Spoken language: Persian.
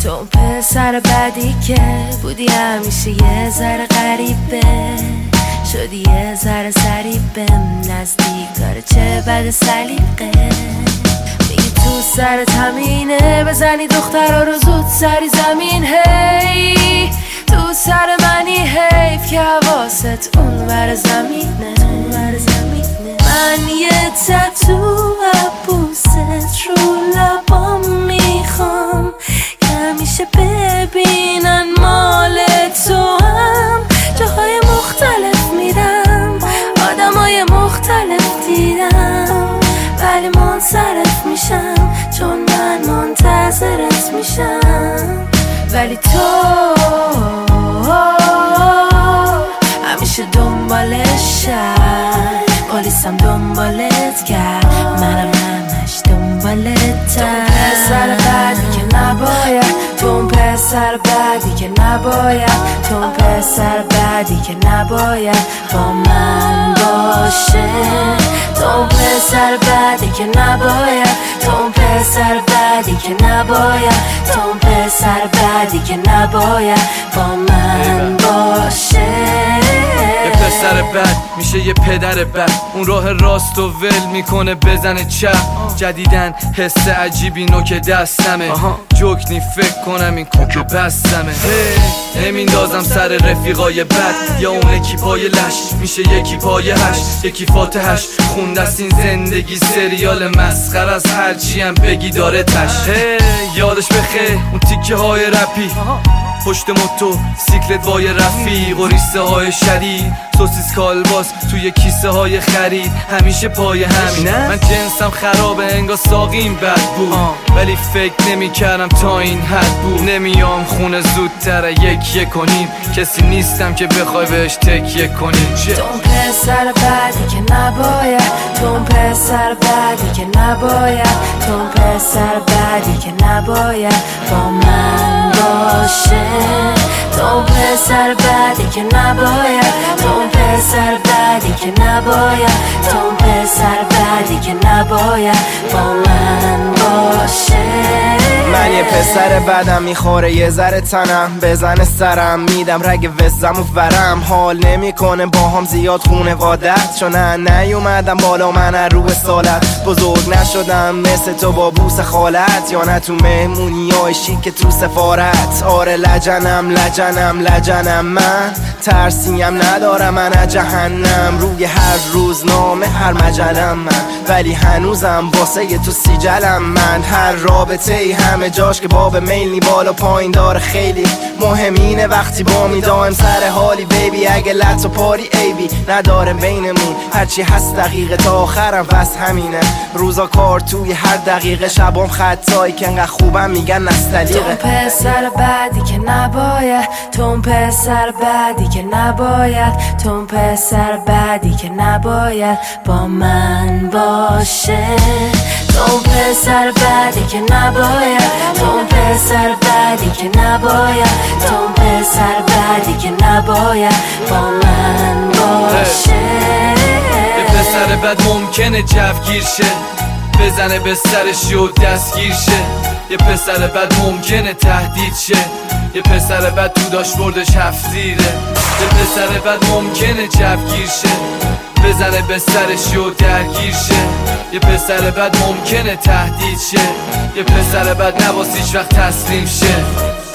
تو اون پسر بعدی که بودی همیشه یه ذره غریبه، شدی یه ذره سریبه نزدیک داره چه بد سلیقه. میگی تو سرت همینه بزنی دخترها رو زود سری زمین. هی تو سر منی حیف که حواست اون ور زمینه. من یه تتو عبوست رو لبام میخوام که همیشه ببینن مال تو هم. جاهای مختلف میرم آدمای مختلف دیدم، ولی منصرف میشم چون من منتظرت میشم. ولی تو همیشه دنبالشم، پلیسم دنبالت کرد منم همش دنبالتم. تو پسر بعدی که نباید، تو پسر بعدی که نباید، تو پسر بعدی که نباید با من باشه. تو پسر بعدی که نباید، تو پسر بعدی که نباید، تو پسر بعدی که نباید با من باشه. یه پسر بد میشه یه پدر بد، اون راه راست و ول میکنه بزنه چپ. جدیدن حس عجیبی نوک دستمه، جوکنی فکر کنم این کوکو بستمه. نمیندازم سر رفیقای بد یا اون اکیپای لش، میشه یکی پای هشت یکی فاتحش. خوندست این زندگی سریال مسخره از هرچی هم بگی داره تش. یادش بخیر اون تیکه های رپی، پشت موتو سیکلت وای رفیق و ریسه های شدید، سوسیس کالباس توی کیسه های خرید. همیشه پای همین من جنسم خرابه انگار ساقیم بد بود، ولی فکر نمی کردم تا این حد بود. نمیام خونه زودتر یک کنیم، کسی نیستم که بخوای بهش تکیه کنیم. تو پسر بعدی که نباید، تو پسر بعدی که نباید، تو پسر بعدی که نباید با من باشه. تو پسر بعدی که نباید، تو پسر بعدی که نباید، تو پسر بعدی که نباید با من باشه. من یه پسر بدم میخوره یه ذره تنم، بزنه سرم میدم رگ وزم و ورم. حال نمیکنه با هم زیاد خونوادت، چون نیومدم بالا من رو سالت. بزرگ نشدم مثل تو با بوس خالت، یا نه تو مهمونی های شیک تو سفارت. آره لجنم من ترسیم ندارم من از جهنم. روی هر روزنامه هر مجلم من، ولی هنوزم واسه تو سیجلم من. هر رابطه ای همه جاش که باب میلی بالا پایین داره خیلی مهمینه. وقتی با می دایم سر حالی بیبی، اگه لط و پاری ایبی نداره بینمون. هرچی هست دقیقه تا آخرم بس همینه. روزا کار توی هر دقیقه، شبام خطایی که انقدر خوبم میگن نستلیقه. تو پسر بعدی که نباید، تو پسر بعدی که نباید، تو پسر بعدی که نباید با من باشه. تو پسر بعدی که نباید، تو پسر بعدی که نباید، تو پسر بعدی که نباید با من باشه. یه پسر بد ممکنه جوگیر شه، بزنه به سرش و دستگیر شه. یه پسر بد ممکنه تهدید شه، یه پسر بد تو داشبوردش 7 زیره. یه پسر بد ممکنه جوگیر شه، بزنه به سرش و درگیر شه. یه پسر بد ممکنه تهدید شه، یه پسر بد نباس هیچ وقت تسلیم شه.